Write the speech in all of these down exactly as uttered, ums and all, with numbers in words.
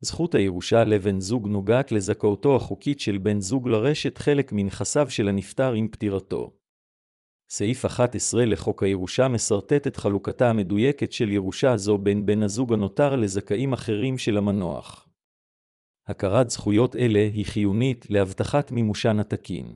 זכות הירושה לבן זוג נוגעת לזכאותו החוקית של בן זוג לרשת חלק מנכסיו של הנפטר עם פטירתו. סעיף אחת עשרה לחוק הירושה מסרטט את חלוקתה המדויקת של ירושה זו בין בן הזוג הנותר לזכאים אחרים של המנוח. הכרת זכויות אלה היא חיונית להבטחת מימושן התקין.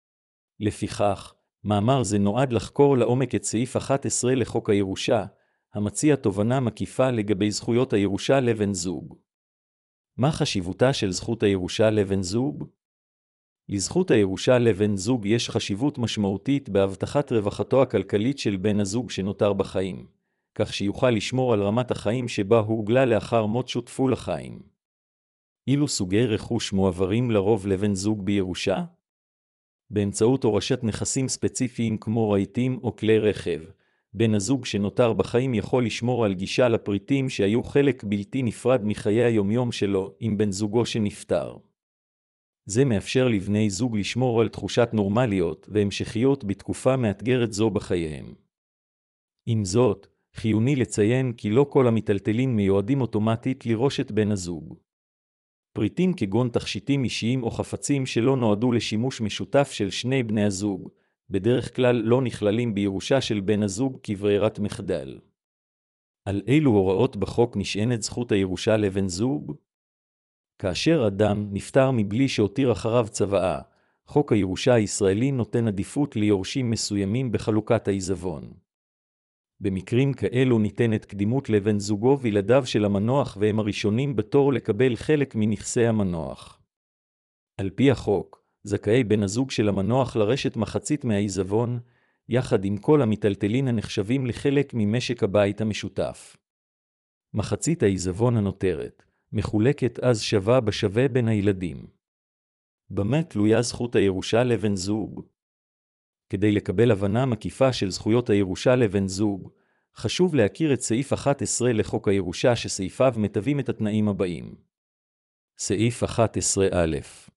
לפיכך, מאמר זה נועד לחקור לעומק את סעיף אחת עשרה לחוק הירושה, המציע תובנה מקיפה לגבי זכויות הירושה לבן זוג. מה חשיבותה של זכות הירושה לבן זוג? לזכות הירושה לבן זוג יש חשיבות משמעותית בהבטחת רווחתו הכלכלית של בן הזוג שנותר בחיים, כך שיוכל לשמור על רמת החיים שבה הוגלה לאחר מות שותפו לחיים. אילו סוגי רכוש מועברים לרוב לבן זוג בירושה? באמצעות הורשת נכסים ספציפיים כמו רהיטים או כלי רכב, בן הזוג שנותר בחיים יכול לשמור על גישה לפריטים שהיו חלק בלתי נפרד מחיי היומיום שלו עם בן זוגו שנפטר. זה מאפשר לבני זוג לשמור על תחושת נורמליות והמשכיות בתקופה מאתגרת זו בחייהם. עם זאת, חיוני לציין כי לא כל המטלטלים מיועדים אוטומטית לרושת בן הזוג. פריטים כגון תכשיטים אישיים או חפצים שלא נועדו לשימוש משותף של שני בני הזוג, בדרך כלל לא נכללים בירושה של בן הזוג כברירת מחדל. על אילו הוראות בחוק נשענת זכות הירושה לבן זוג? כאשר אדם נפטר מבלי שהותיר אחריו צוואה, חוק הירושה הישראלי נותן עדיפות ליורשים מסוימים בחלוקת העיזבון. במקרים כאלו ניתנת קדימות לבן זוגו וילדיו של המנוח והם הראשונים בתור לקבל חלק מנכסי המנוח. על פי החוק, זכאי בן הזוג של המנוח לרשת מחצית מהעיזבון, יחד עם כל המטלטלין הנחשבים לחלק ממשק הבית המשותף. מחצית העיזבון הנותרת, מחולקת אז שווה בשווה בין הילדים. במה תלויה זכות הירושה לבן זוג? כדי לקבל הבנה מקיפה של זכויות הירושה לבן זוג, חשוב להכיר את סעיף אחת עשרה לחוק הירושה שסעיפיו מטבים את התנאים הבאים. סעיף אחת עשרה א'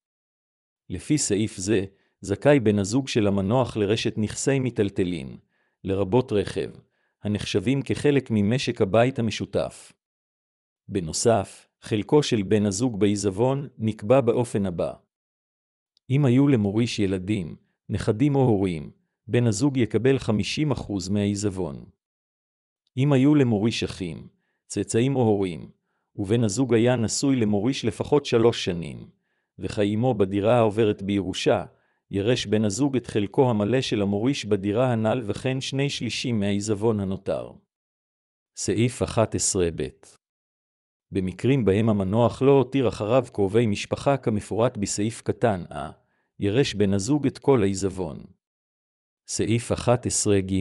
לפי סעיף זה, זכאי בן הזוג של המנוח לרשת נכסי מטלטלין, לרבות רכב, הנחשבים כחלק ממשק הבית המשותף. בנוסף, חלקו של בן הזוג בעיזבון נקבע באופן הבא. אם היו למוריש ילדים, נכדים או הורים, בן הזוג יקבל חמישים אחוז מהעיזבון. אם היו למוריש אחים, צאצאים או הורים, ובן הזוג היה נשוי למוריש לפחות שלוש שנים, וחיימו בדירה העוברת בירושה, ירש בן הזוג את חלקו המלא של המוריש בדירה הנ"ל וכן שני שלישים מהעיזבון הנותר. סעיף אחת עשרה ב' במקרים בהם המנוח לא הותיר אחריו קרובי משפחה כמפורט בסעיף קטן א, ירש בן הזוג את כל העיזבון. סעיף אחת עשרה ג'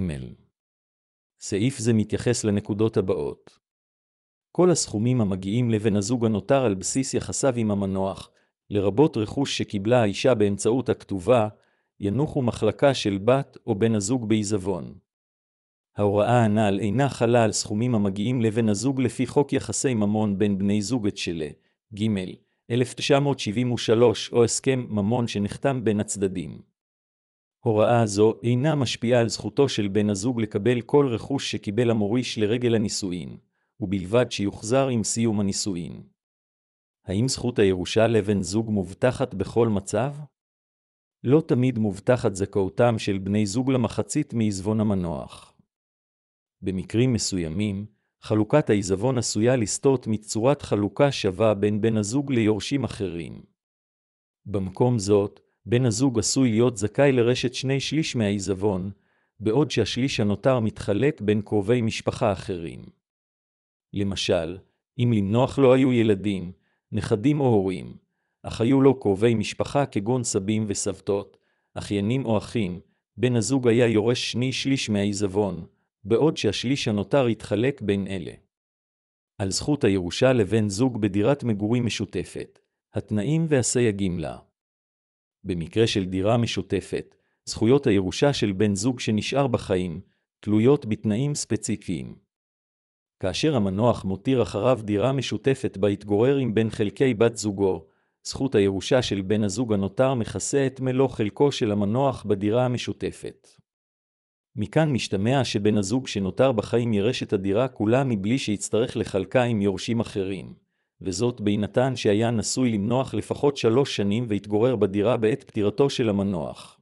סעיף זה מתייחס לנקודות הבאות. כל הסכומים המגיעים לבן הזוג הנותר על בסיס יחסיו עם המנוח, לרבות רכוש שקיבלה האישה באמצעות הכתובה, ינוחו מחלקה של בת או בן הזוג בעיזבון. ההוראה הנ"ל אינה חלה על סכומים המגיעים לבן הזוג לפי חוק יחסי ממון בין בני זוג את שלה, ג' אלף תשע מאות שבעים ושלוש או הסכם ממון שנחתם בין הצדדים. הוראה זו אינה משפיעה על זכותו של בן הזוג לקבל כל רכוש שקיבל המוריש לרגל הנישואין, ובלבד שיוחזר עם סיום הנישואין. האם זכות הירושה לבן זוג מובטחת בכל מצב? לא תמיד מובטחת זכאותם של בני זוג למחצית מעיזבון המנוח. במקרים מסוימים, חלוקת העיזבון עשויה לסטות מצורת חלוקה שווה בין בן הזוג ליורשים אחרים. במקום זאת, בן הזוג עשוי להיות זכאי לרשת שני שליש מהעיזבון, בעוד שהשליש הנותר מתחלק בין קרובי משפחה אחרים. למשל, אם למנוח לא היו ילדים, נכדים או הורים, אך היו לו קרובי משפחה כגון סבים וסבתות, אחיינים או אחים, בן הזוג היה יורש שני שליש מהעיזבון, בעוד שהשליש הנותר יתחלק בין אלה. על זכות הירושה לבן זוג בדירת מגורים משותפת, התנאים והסייגים לה. במקרה של דירה משותפת, זכויות הירושה של בן זוג שנשאר בחיים, תלויות בתנאים ספציפיים. כאשר המנוח מותיר אחריו דירה משותפת בה יתגורר עם בין חלקי בת זוגו, זכות הירושה של בן הזוג הנותר מכסה את מלוא חלקו של המנוח בדירה המשותפת. מכאן משתמע שבן הזוג שנותר בחיים ירש את הדירה כולה מבלי שיצטרך לחלקה עם יורשים אחרים, וזאת בהינתן שהיה נשוי למנוח לפחות שלוש שנים והתגורר בדירה בעת פטירתו של המנוח.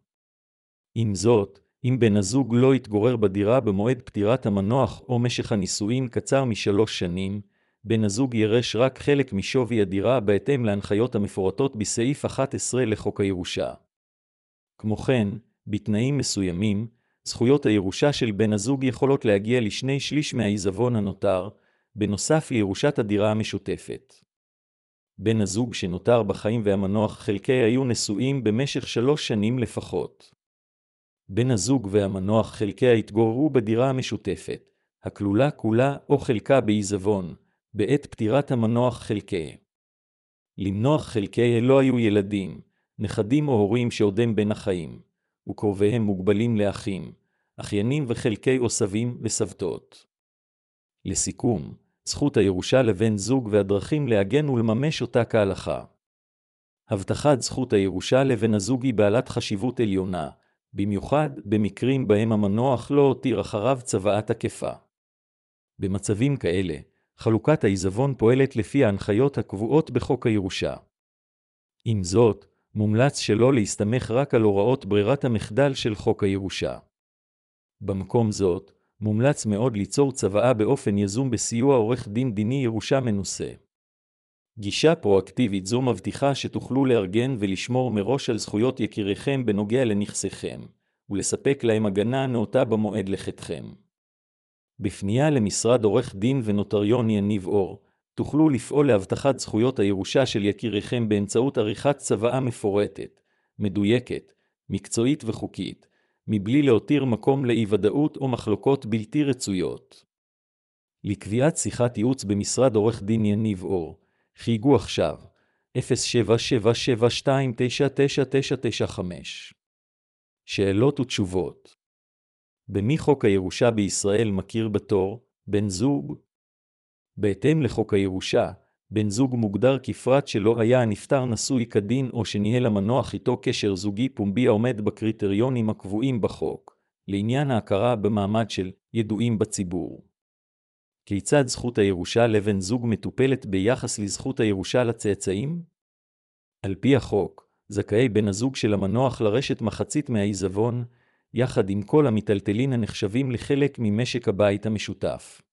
עם זאת, אם בן הזוג לא התגורר בדירה במועד פטירת המנוח או משך הנישואין קצר משלוש שנים, בן הזוג ירש רק חלק משווי הדירה בהתאם להנחיות המפורטות בסעיף אחת עשרה לחוק הירושה. כמו כן, בתנאים מסוימים, זכויות הירושה של בן הזוג יכולות להגיע לשני שליש מהעיזבון הנותר, בנוסף לירושת הדירה המשותפת. בן הזוג שנותר בחיים והמנוח חלקי היו נשואים במשך שלוש שנים לפחות. בן הזוג והמנוח חלקי התגוררו בדירה המשותפת, הכלולה כולה או חלקה בעיזבון, בעת פטירת המנוח חלקי. למנוח חלקי לא היו ילדים, נכדים או הורים שעודם בין החיים, וקרוביהם מוגבלים לאחים, אחיינים וחלקי או סבים וסבתות. לסיכום, זכות הירושה לבן זוג והדרכים להגן ולממש אותה כהלכה. הבטחת זכות הירושה לבן הזוג היא בעלת חשיבות עליונה, במיוחד במקרים בהם המנוח לא הותיר אחריו צוואה תקפה. במצבים כאלה, חלוקת העיזבון פועלת לפי ההנחיות הקבועות בחוק הירושה. עם זאת, מומלץ שלא להסתמך רק על הוראות ברירת המחדל של חוק הירושה. במקום זאת, מומלץ מאוד ליצור צוואה באופן יזום בסיוע עורך דין דיני ירושה מנוסה. גישה פרואקטיבית זו מבטיחה שתוכלו לארגן ולשמור מראש על זכויות יקיריכם בנוגע לנכסיכם, ולספק להם הגנה נאותה במועד לכתכם. בפנייה למשרד עורך דין ונוטריון יניב אור, תוכלו לפעול להבטחת זכויות הירושה של יקיריכם באמצעות עריכת צוואה מפורטת, מדויקת, מקצועית וחוקית, מבלי להותיר מקום לאי-ודאות או מחלוקות בלתי רצויות. לקביעת שיחת ייעוץ במשרד עורך דין יניב אור, חייגו עכשיו, אפס שבע שבע שבע שתיים תשע תשע תשע תשע חמש. שאלות ותשובות. במי חוק הירושה בישראל מכיר בתור בן זוג? בהתאם לחוק הירושה, בן זוג מוגדר כפרט שלא היה הנפטר נשוי כדין או שניהל המנוח איתו קשר זוגי פומבי העומד בקריטריונים הקבועים בחוק, לעניין ההכרה במעמד של ידועים בציבור. כיצד זכות הירושה לבן זוג מטופלת ביחס לזכות הירושה לצאצאים? על פי החוק, זכאי בן הזוג של המנוח לרשת מחצית מהעיזבון, יחד עם כל המטלטלין הנחשבים לחלק ממשק הבית המשותף.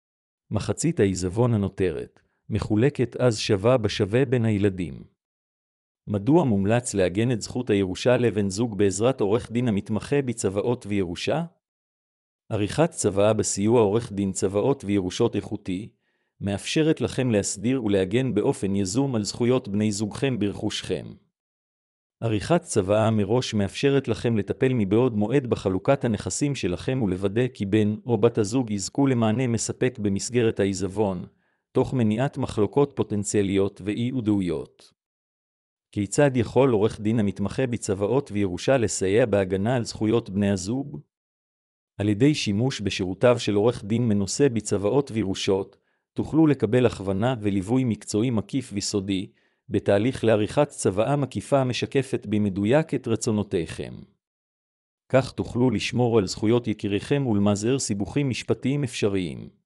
מחצית העיזבון הנותרת, מחולקת אז שווה בשווה בין הילדים. מדוע מומלץ לעגן את זכות הירושה לבן זוג בעזרת עורך דין המתמחה בצוואות וירושה? עריכת צוואה בסיוע עורך דין צוואות וירושות איכותי, מאפשרת לכם להסדיר ולהגן באופן יזום על זכויות בני זוגכם ברכושכם. עריכת צוואה מראש מאפשרת לכם לטפל מבעוד מועד בחלוקת הנכסים שלכם ולוודא כי בן או בת הזוג יזכו למענה מספק במסגרת העיזבון, תוך מניעת מחלוקות פוטנציאליות ואי-ודאויות. כיצד יכול עורך דין המתמחה בצוואות וירושה לסייע בהגנה על זכויות בני הזוג? על ידי שימוש בשירותיו של עורך דין מנוסה בצוואות וירושות, תוכלו לקבל הכוונה וליווי מקצועי מקיף וסודי, בתהליך לעריכת צוואה מקיפה המשקפת במדויק את רצונותיכם. כך תוכלו לשמור על זכויות יקיריכם ולמזער סיבוכים משפטיים אפשריים.